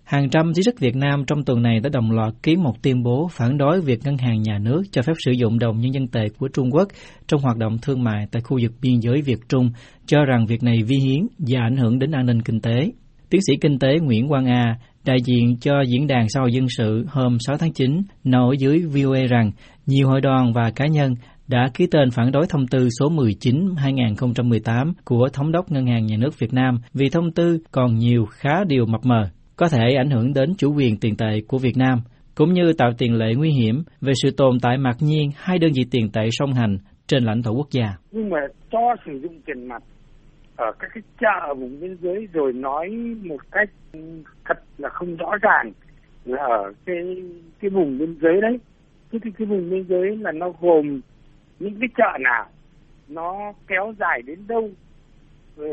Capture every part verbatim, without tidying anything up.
Hàng trăm trí thức Việt Nam trong tuần này đã đồng loạt ký một tuyên bố phản đối việc Ngân hàng Nhà nước cho phép sử dụng đồng nhân dân tệ của Trung Quốc trong hoạt động thương mại tại khu vực biên giới Việt-Trung, cho rằng việc này vi hiến và ảnh hưởng đến an ninh kinh tế. Tiến sĩ kinh tế Nguyễn Quang A, đại diện cho Diễn đàn Xã hội Dân sự hôm sáu tháng chín, nói dưới vê o a rằng nhiều hội đoàn và cá nhân đã ký tên phản đối thông tư số mười chín trên hai nghìn không trăm mười tám của Thống đốc Ngân hàng Nhà nước Việt Nam vì thông tư còn nhiều khá điều mập mờ, có thể ảnh hưởng đến chủ quyền tiền tệ của Việt Nam, cũng như tạo tiền lệ nguy hiểm về sự tồn tại mặc nhiên hai đơn vị tiền tệ song hành trên lãnh thổ quốc gia. Nhưng mà cho sử dụng tiền mặt ở các cái chợ vùng biên giới rồi nói một cách thật là không rõ ràng là ở cái cái vùng biên giới đấy, cái cái vùng biên giới là nó gồm những cái chợ nào, nó kéo dài đến đâu, ờ,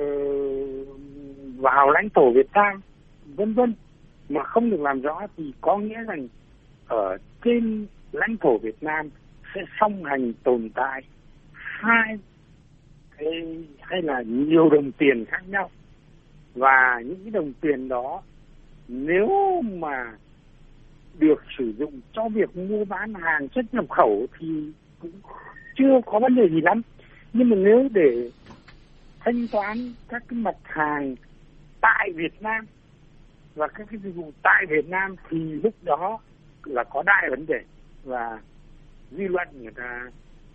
vào lãnh thổ Việt Nam, vân vân, mà không được làm rõ thì có nghĩa rằng ở trên lãnh thổ Việt Nam sẽ song hành tồn tại hai cái hay là nhiều đồng tiền khác nhau, và những cái đồng tiền đó nếu mà được sử dụng cho việc mua bán hàng xuất nhập khẩu thì cũng chưa có vấn đề gì lắm, nhưng mà nếu để thanh toán các cái mặt hàng tại Việt Nam và các cái dịch vụ tại Việt Nam thì lúc đó là có đại vấn đề, và dư luận người ta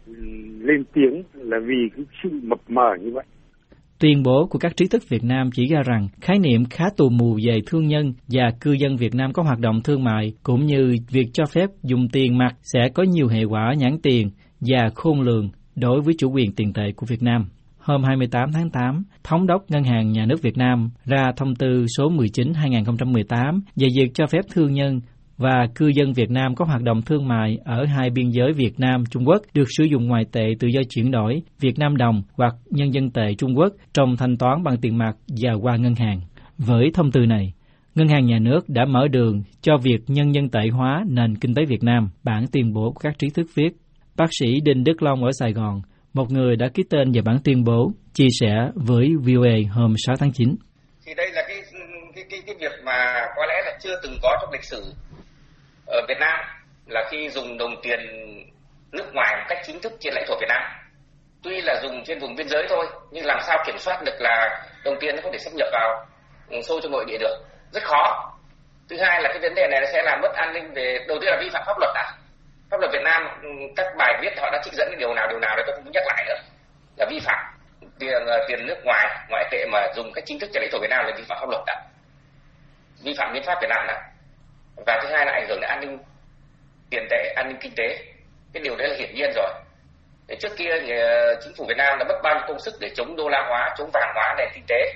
lên tiếng là vì cái sự mập mờ như vậy. Tuyên bố của các trí thức Việt Nam chỉ ra rằng khái niệm khá tù mù về thương nhân và cư dân Việt Nam có hoạt động thương mại, cũng như việc cho phép dùng tiền mặt sẽ có nhiều hệ quả nhãn tiền và khôn lường đối với chủ quyền tiền tệ của Việt Nam. Hôm hai mươi tám tháng tám, Thống đốc Ngân hàng Nhà nước Việt Nam ra thông tư số mười chín trên hai nghìn không trăm mười tám về việc cho phép thương nhân và cư dân Việt Nam có hoạt động thương mại ở hai biên giới Việt Nam-Trung Quốc được sử dụng ngoại tệ tự do chuyển đổi Việt Nam đồng hoặc nhân dân tệ Trung Quốc trong thanh toán bằng tiền mặt và qua ngân hàng. Với thông tư này, Ngân hàng Nhà nước đã mở đường cho việc nhân dân tệ hóa nền kinh tế Việt Nam, bản tuyên bố của các trí thức viết. Bác sĩ Đinh Đức Long ở Sài Gòn, một người đã ký tên vào bản tuyên bố, chia sẻ với vê o a hôm sáu tháng chín. Thì đây là cái, cái, cái, cái việc mà có lẽ là chưa từng có trong lịch sử ở Việt Nam, là khi dùng đồng tiền nước ngoài một cách chính thức trên lãnh thổ Việt Nam. Tuy là dùng trên vùng biên giới thôi, nhưng làm sao kiểm soát được là đồng tiền nó không thể xâm nhập vào sâu trong nội địa được, rất khó. Thứ hai là cái vấn đề này nó sẽ làm mất an ninh về, đầu tiên là vi phạm pháp luật à. Pháp luật Việt Nam, các bài viết họ đã trích dẫn cái điều nào điều nào đấy tôi không nhắc lại nữa, là vi phạm. Tiền tiền nước ngoài ngoại tệ mà dùng cách chính thức trên lãnh thổ Việt Nam là vi phạm pháp luật à, vi phạm hiến pháp Việt Nam à. Và thứ hai là ảnh hưởng đến an ninh tiền tệ, an ninh kinh tế. Cái điều đấy là hiển nhiên rồi. Để trước kia thì chính phủ Việt Nam đã mất bao nhiêu công sức để chống đô la hóa, chống vàng hóa nền kinh tế.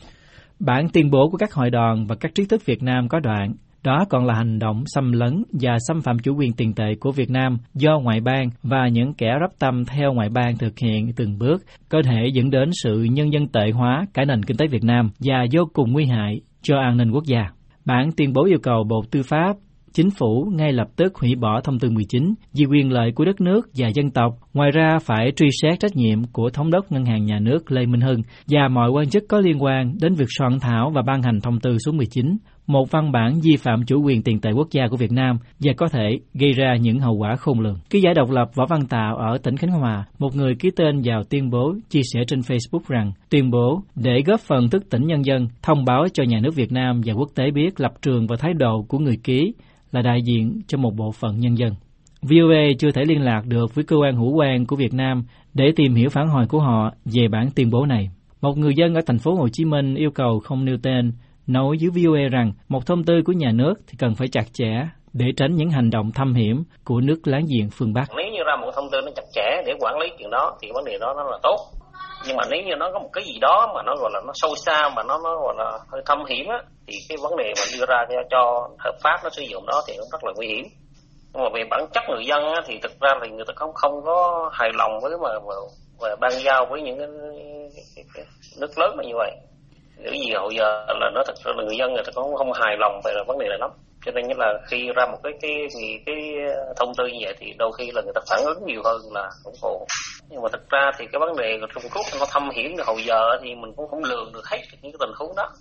Bản tuyên bố của các hội đoàn và các trí thức Việt Nam có đoạn, đó còn là hành động xâm lấn và xâm phạm chủ quyền tiền tệ của Việt Nam do ngoại bang và những kẻ rắp tâm theo ngoại bang thực hiện từng bước, có thể dẫn đến sự nhân dân tệ hóa cả nền kinh tế Việt Nam và vô cùng nguy hại cho an ninh quốc gia. Bản tuyên bố yêu cầu Bộ Tư pháp, Chính phủ ngay lập tức hủy bỏ thông tư mười chín vì quyền lợi của đất nước và dân tộc. Ngoài ra phải truy xét trách nhiệm của Thống đốc Ngân hàng Nhà nước Lê Minh Hưng và mọi quan chức có liên quan đến việc soạn thảo và ban hành thông tư số mười chín, một văn bản vi phạm chủ quyền tiền tệ quốc gia của Việt Nam và có thể gây ra những hậu quả khôn lường. Ký giả độc lập Võ Văn Tạo ở tỉnh Khánh Hòa, một người ký tên vào tuyên bố, chia sẻ trên Facebook rằng tuyên bố để góp phần thức tỉnh nhân dân, thông báo cho nhà nước Việt Nam và quốc tế biết lập trường và thái độ của người ký là đại diện cho một bộ phận nhân dân. vê o a chưa thể liên lạc được với cơ quan hữu quan của Việt Nam để tìm hiểu phản hồi của họ về bản tuyên bố này. Một người dân ở thành phố Hồ Chí Minh yêu cầu không nêu tên nói với vê o a rằng một thông tư của nhà nước thì cần phải chặt chẽ để tránh những hành động thâm hiểm của nước láng giềng phương Bắc. Nếu như ra một thông tư nó chặt chẽ để quản lý chuyện đó thì vấn đề đó nó là tốt. Nhưng mà nếu như nó có một cái gì đó mà nó gọi là nó sâu xa, mà nó nó gọi là hơi thâm hiểm á, thì cái vấn đề mà đưa ra cho, cho hợp pháp nó sử dụng đó thì cũng rất là nguy hiểm. Nhưng mà về bản chất người dân á, thì thực ra thì người ta không không có hài lòng với mà và ban giao với những cái, cái, cái nước lớn như vậy. Cái gì hồi giờ là nó thật sự là người dân người ta cũng không hài lòng về vấn đề này lắm. Cho nên là khi ra một cái cái cái, cái thông tư như vậy thì đôi khi là người ta phản ứng nhiều hơn là ủng hộ. Nhưng mà thực ra thì cái vấn đề của Trung Quốc nó thâm hiểm, hồi giờ thì mình cũng không lường được hết những cái tình huống đó.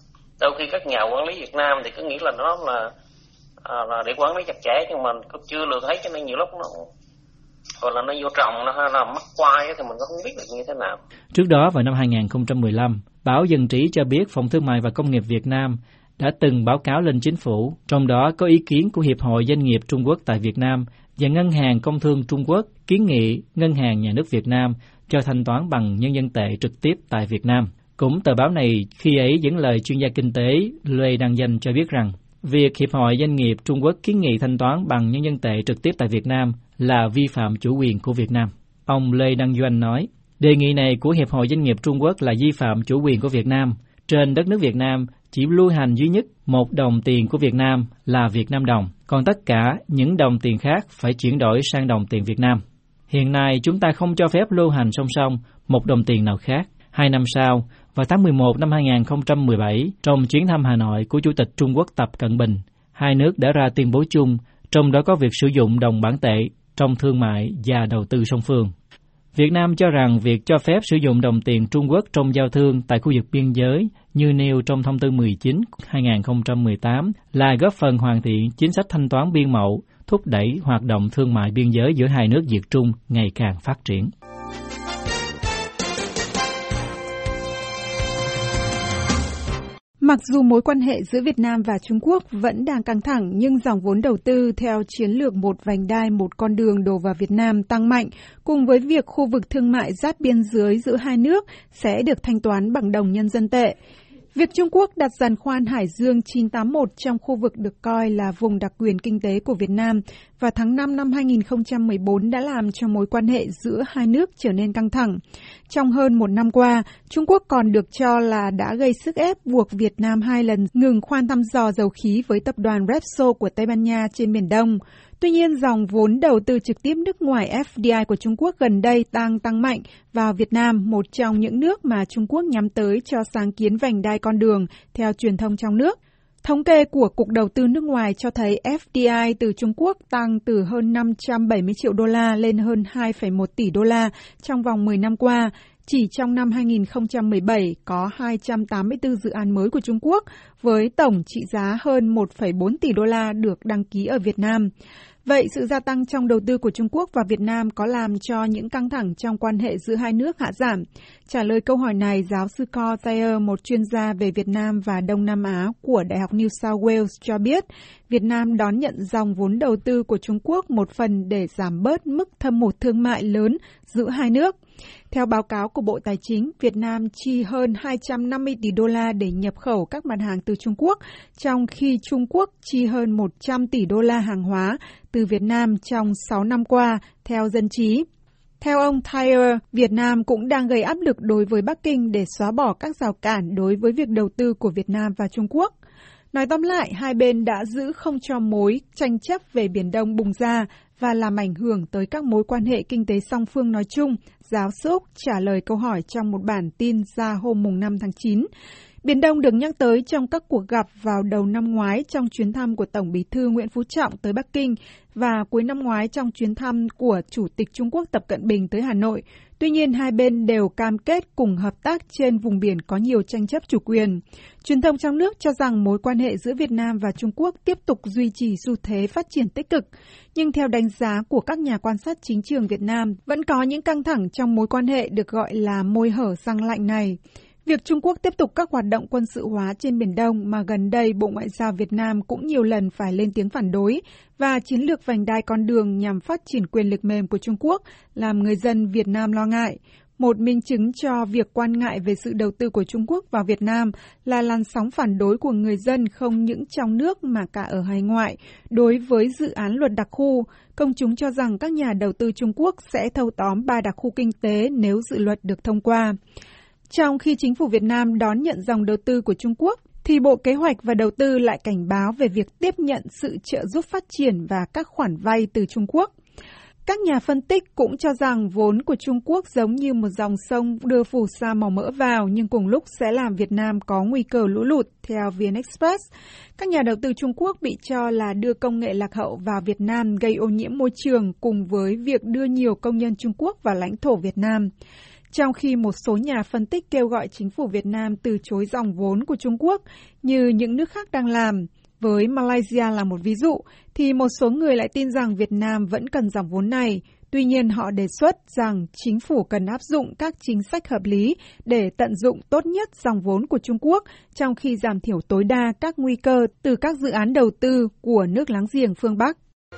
đôi khi các nhà quản lý Việt Nam thì cứ nghĩ là nó là, à, là để quản lý chặt chẽ, nhưng mình cũng chưa lường thấy, cho nên nhiều lúc nó hoặc là nó vô trọng, nó là mắc quai thì mình cũng không biết được như thế nào. Trước đó vào năm hai không một lăm, báo Dân trí cho biết Phòng Thương mại và Công nghiệp Việt Nam đã từng báo cáo lên chính phủ, trong đó có ý kiến của Hiệp hội Doanh nghiệp Trung Quốc tại Việt Nam và Ngân hàng Công thương Trung Quốc kiến nghị Ngân hàng Nhà nước Việt Nam cho thanh toán bằng nhân dân tệ trực tiếp tại Việt Nam. Cũng tờ báo này khi ấy dẫn lời chuyên gia kinh tế Lê Đăng Danh cho biết rằng việc Hiệp hội Doanh nghiệp Trung Quốc kiến nghị thanh toán bằng nhân dân tệ trực tiếp tại Việt Nam là vi phạm chủ quyền của Việt Nam. Ông Lê Đăng Doanh nói, đề nghị này của Hiệp hội Doanh nghiệp Trung Quốc là vi phạm chủ quyền của Việt Nam. Trên đất nước Việt Nam chỉ lưu hành duy nhất một đồng tiền của Việt Nam là Việt Nam đồng, còn tất cả những đồng tiền khác phải chuyển đổi sang đồng tiền Việt Nam. Hiện nay chúng ta không cho phép lưu hành song song một đồng tiền nào khác. Hai năm sau, vào tháng mười một năm hai không một bảy, trong chuyến thăm Hà Nội của Chủ tịch Trung Quốc Tập Cận Bình, hai nước đã ra tuyên bố chung, trong đó có việc sử dụng đồng bản tệ trong thương mại và đầu tư song phương. Việt Nam cho rằng việc cho phép sử dụng đồng tiền Trung Quốc trong giao thương tại khu vực biên giới như nêu trong thông tư mười chín hai không một tám là góp phần hoàn thiện chính sách thanh toán biên mậu, thúc đẩy hoạt động thương mại biên giới giữa hai nước Việt Trung ngày càng phát triển. Mặc dù mối quan hệ giữa Việt Nam và Trung Quốc vẫn đang căng thẳng, nhưng dòng vốn đầu tư theo chiến lược một vành đai một con đường đổ vào Việt Nam tăng mạnh, cùng với việc khu vực thương mại giáp biên giới giữa hai nước sẽ được thanh toán bằng đồng nhân dân tệ. Việc Trung Quốc đặt giàn khoan Hải Dương chín tám mốt trong khu vực được coi là vùng đặc quyền kinh tế của Việt Nam vào tháng năm năm hai không một bốn đã làm cho mối quan hệ giữa hai nước trở nên căng thẳng. Trong hơn một năm qua, Trung Quốc còn được cho là đã gây sức ép buộc Việt Nam hai lần ngừng khoan thăm dò dầu khí với tập đoàn Repsol của Tây Ban Nha trên Biển Đông. Tuy nhiên, dòng vốn đầu tư trực tiếp nước ngoài F D I của Trung Quốc gần đây đang tăng mạnh vào Việt Nam, một trong những nước mà Trung Quốc nhắm tới cho sáng kiến vành đai con đường, theo truyền thông trong nước. Thống kê của Cục Đầu tư nước ngoài cho thấy F D I từ Trung Quốc tăng từ hơn năm trăm bảy mươi triệu đô la lên hơn hai phẩy một tỷ đô la trong vòng mười năm qua. Chỉ trong năm hai không một bảy có hai trăm tám mươi tư dự án mới của Trung Quốc với tổng trị giá hơn một phẩy bốn tỷ đô la được đăng ký ở Việt Nam. Vậy sự gia tăng trong đầu tư của Trung Quốc và Việt Nam có làm cho những căng thẳng trong quan hệ giữa hai nước hạ giảm? Trả lời câu hỏi này, giáo sư Carl Thayer, một chuyên gia về Việt Nam và Đông Nam Á của Đại học New South Wales cho biết, Việt Nam đón nhận dòng vốn đầu tư của Trung Quốc một phần để giảm bớt mức thâm hụt thương mại lớn giữa hai nước. Theo báo cáo của Bộ Tài chính, Việt Nam chi hơn hai trăm năm mươi tỷ đô la để nhập khẩu các mặt hàng từ Trung Quốc, trong khi Trung Quốc chi hơn một trăm tỷ đô la hàng hóa từ Việt Nam trong sáu năm qua, theo Dân trí. Theo ông Thayer, Việt Nam cũng đang gây áp lực đối với Bắc Kinh để xóa bỏ các rào cản đối với việc đầu tư của Việt Nam và Trung Quốc. Nói tóm lại, hai bên đã giữ không cho mối tranh chấp về Biển Đông bùng ra và làm ảnh hưởng tới các mối quan hệ kinh tế song phương nói chung, giáo sư Úc trả lời câu hỏi trong một bản tin ra hôm năm tháng chín. Biển Đông được nhắc tới trong các cuộc gặp vào đầu năm ngoái trong chuyến thăm của Tổng Bí thư Nguyễn Phú Trọng tới Bắc Kinh và cuối năm ngoái trong chuyến thăm của Chủ tịch Trung Quốc Tập Cận Bình tới Hà Nội. Tuy nhiên, hai bên đều cam kết cùng hợp tác trên vùng biển có nhiều tranh chấp chủ quyền. Truyền thông trong nước cho rằng mối quan hệ giữa Việt Nam và Trung Quốc tiếp tục duy trì xu thế phát triển tích cực. Nhưng theo đánh giá của các nhà quan sát chính trường Việt Nam, vẫn có những căng thẳng trong mối quan hệ được gọi là môi hở răng lạnh này. Việc Trung Quốc tiếp tục các hoạt động quân sự hóa trên Biển Đông mà gần đây Bộ Ngoại giao Việt Nam cũng nhiều lần phải lên tiếng phản đối và chiến lược vành đai con đường nhằm phát triển quyền lực mềm của Trung Quốc làm người dân Việt Nam lo ngại. Một minh chứng cho việc quan ngại về sự đầu tư của Trung Quốc vào Việt Nam là làn sóng phản đối của người dân không những trong nước mà cả ở hải ngoại đối với dự án luật đặc khu. Công chúng cho rằng các nhà đầu tư Trung Quốc sẽ thâu tóm ba đặc khu kinh tế nếu dự luật được thông qua. Trong khi chính phủ Việt Nam đón nhận dòng đầu tư của Trung Quốc, thì Bộ Kế hoạch và Đầu tư lại cảnh báo về việc tiếp nhận sự trợ giúp phát triển và các khoản vay từ Trung Quốc. Các nhà phân tích cũng cho rằng vốn của Trung Quốc giống như một dòng sông đưa phù sa màu mỡ vào nhưng cùng lúc sẽ làm Việt Nam có nguy cơ lũ lụt, theo vê en Express. Các nhà đầu tư Trung Quốc bị cho là đưa công nghệ lạc hậu vào Việt Nam gây ô nhiễm môi trường cùng với việc đưa nhiều công nhân Trung Quốc vào lãnh thổ Việt Nam. trong khi một số nhà phân tích kêu gọi chính phủ Việt Nam từ chối dòng vốn của Trung Quốc như những nước khác đang làm. Với Malaysia là một ví dụ, thì một số người lại tin rằng Việt Nam vẫn cần dòng vốn này. Tuy nhiên, họ đề xuất rằng chính phủ cần áp dụng các chính sách hợp lý để tận dụng tốt nhất dòng vốn của Trung Quốc, trong khi giảm thiểu tối đa các nguy cơ từ các dự án đầu tư của nước láng giềng phương Bắc.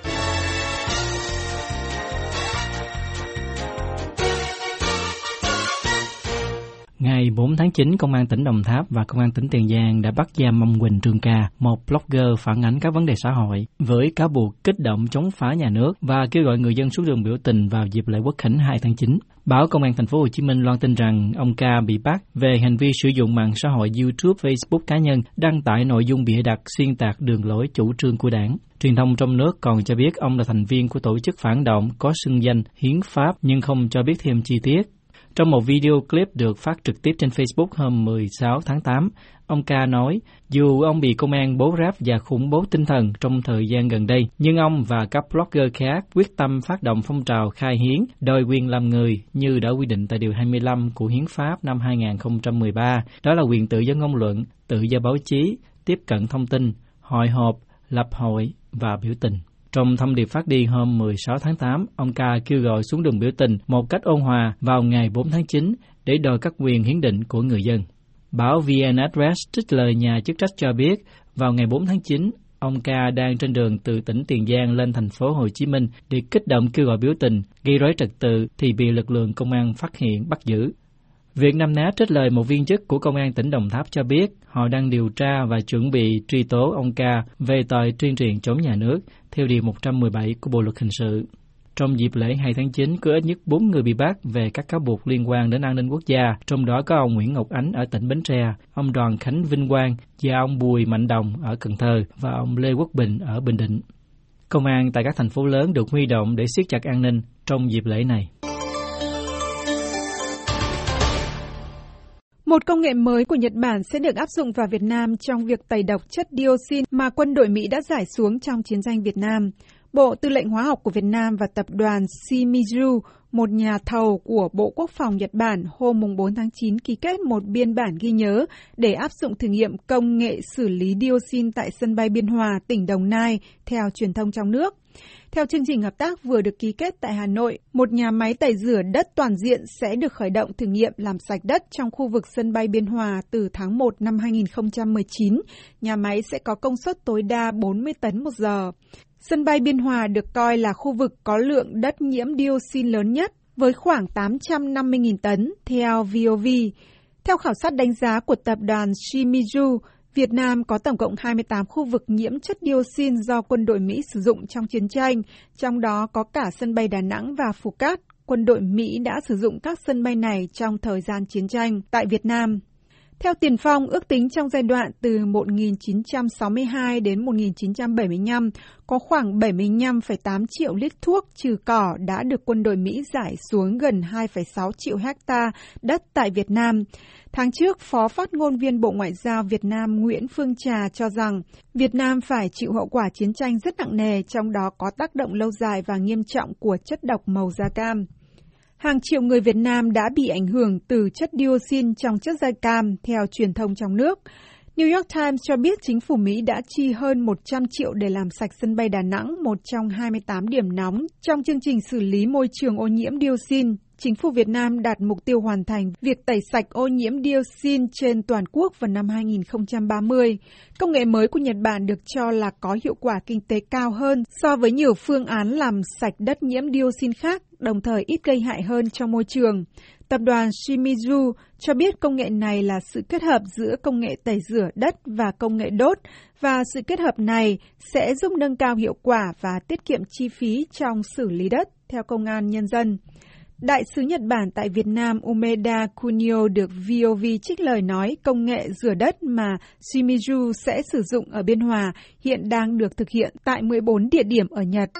Ngày bốn tháng chín, Công an tỉnh Đồng Tháp và Công an tỉnh Tiền Giang đã bắt giam ông Huỳnh Trường Ca, một blogger phản ánh các vấn đề xã hội, với cáo buộc kích động chống phá nhà nước và kêu gọi người dân xuống đường biểu tình vào dịp lễ Quốc khánh hai tháng chín. Báo Công an Thành phố Hồ Chí Minh loan tin rằng ông Ca bị bắt về hành vi sử dụng mạng xã hội YouTube, Facebook cá nhân đăng tải nội dung bịa đặt xuyên tạc đường lối chủ trương của Đảng. Truyền thông trong nước còn cho biết ông là thành viên của tổ chức phản động có xưng danh Hiến Pháp nhưng không cho biết thêm chi tiết. Trong một video clip được phát trực tiếp trên Facebook hôm mười sáu tháng tám, ông Ca nói dù ông bị công an bố ráp và khủng bố tinh thần trong thời gian gần đây, nhưng ông và các blogger khác quyết tâm phát động phong trào khai hiến, đòi quyền làm người như đã quy định tại Điều hai mươi lăm của Hiến Pháp năm hai không một ba, đó là quyền tự do ngôn luận, tự do báo chí, tiếp cận thông tin, hội họp, lập hội và biểu tình. Trong thông điệp phát đi hôm mười sáu tháng tám, ông Ca kêu gọi xuống đường biểu tình một cách ôn hòa vào ngày bốn tháng chín để đòi các quyền hiến định của người dân. Báo vê en Address trích lời nhà chức trách cho biết, vào ngày bốn tháng chín, ông Ca đang trên đường từ tỉnh Tiền Giang lên thành phố Hồ Chí Minh để kích động kêu gọi biểu tình, gây rối trật tự thì bị lực lượng công an phát hiện bắt giữ. Việt Nam Ná trích lời một viên chức của Công an tỉnh Đồng Tháp cho biết họ đang điều tra và chuẩn bị truy tố ông Ca về tội tuyên truyền chống nhà nước theo Điều một trăm mười bảy của Bộ Luật Hình sự. Trong dịp lễ hai tháng chín, có ít nhất bốn người bị bắt về các cáo buộc liên quan đến an ninh quốc gia, trong đó có ông Nguyễn Ngọc Ánh ở tỉnh Bến Tre, ông Đoàn Khánh Vinh Quang và ông Bùi Mạnh Đồng ở Cần Thơ và ông Lê Quốc Bình ở Bình Định. Công an tại các thành phố lớn được huy động để siết chặt an ninh trong dịp lễ này. Một công nghệ mới của Nhật Bản sẽ được áp dụng vào Việt Nam trong việc tẩy độc chất dioxin mà quân đội Mỹ đã rải xuống trong chiến tranh Việt Nam. Bộ Tư lệnh Hóa học của Việt Nam và tập đoàn Shimizu, một nhà thầu của Bộ Quốc phòng Nhật Bản, hôm bốn tháng chín ký kết một biên bản ghi nhớ để áp dụng thử nghiệm công nghệ xử lý dioxin tại sân bay Biên Hòa, tỉnh Đồng Nai, theo truyền thông trong nước. Theo chương trình hợp tác vừa được ký kết tại Hà Nội, một nhà máy tẩy rửa đất toàn diện sẽ được khởi động thử nghiệm làm sạch đất trong khu vực sân bay Biên Hòa từ tháng một năm hai không một chín. Nhà máy sẽ có công suất tối đa bốn mươi tấn một giờ. Sân bay Biên Hòa được coi là khu vực có lượng đất nhiễm dioxin lớn nhất, với khoảng tám trăm năm mươi nghìn tấn, theo vê o vê. Theo khảo sát đánh giá của tập đoàn Shimizu, Việt Nam có tổng cộng hai mươi tám khu vực nhiễm chất dioxin do quân đội Mỹ sử dụng trong chiến tranh, trong đó có cả sân bay Đà Nẵng và Phú Cát. Quân đội Mỹ đã sử dụng các sân bay này trong thời gian chiến tranh tại Việt Nam. Theo Tiền Phong, ước tính trong giai đoạn từ một nghìn chín trăm sáu mươi hai đến một nghìn chín trăm bảy mươi lăm, có khoảng bảy mươi lăm phẩy tám triệu lít thuốc trừ cỏ đã được quân đội Mỹ rải xuống gần hai phẩy sáu triệu hecta đất tại Việt Nam. Tháng trước, Phó Phát ngôn viên Bộ Ngoại giao Việt Nam Nguyễn Phương Trà cho rằng Việt Nam phải chịu hậu quả chiến tranh rất nặng nề, trong đó có tác động lâu dài và nghiêm trọng của chất độc màu da cam. Hàng triệu người Việt Nam đã bị ảnh hưởng từ chất dioxin trong chất da cam, theo truyền thông trong nước. New York Times cho biết chính phủ Mỹ đã chi hơn một trăm triệu để làm sạch sân bay Đà Nẵng, một trong hai mươi tám điểm nóng trong chương trình xử lý môi trường ô nhiễm dioxin. Chính phủ Việt Nam đạt mục tiêu hoàn thành việc tẩy sạch ô nhiễm dioxin trên toàn quốc vào năm hai không ba mươi. Công nghệ mới của Nhật Bản được cho là có hiệu quả kinh tế cao hơn so với nhiều phương án làm sạch đất nhiễm dioxin khác, đồng thời ít gây hại hơn cho môi trường. Tập đoàn Shimizu cho biết công nghệ này là sự kết hợp giữa công nghệ tẩy rửa đất và công nghệ đốt, và sự kết hợp này sẽ giúp nâng cao hiệu quả và tiết kiệm chi phí trong xử lý đất, theo Công an Nhân dân. Đại sứ Nhật Bản tại Việt Nam Umeda Kunio được vê o vê trích lời nói công nghệ rửa đất mà Shimizu sẽ sử dụng ở Biên Hòa hiện đang được thực hiện tại mười bốn địa điểm ở Nhật.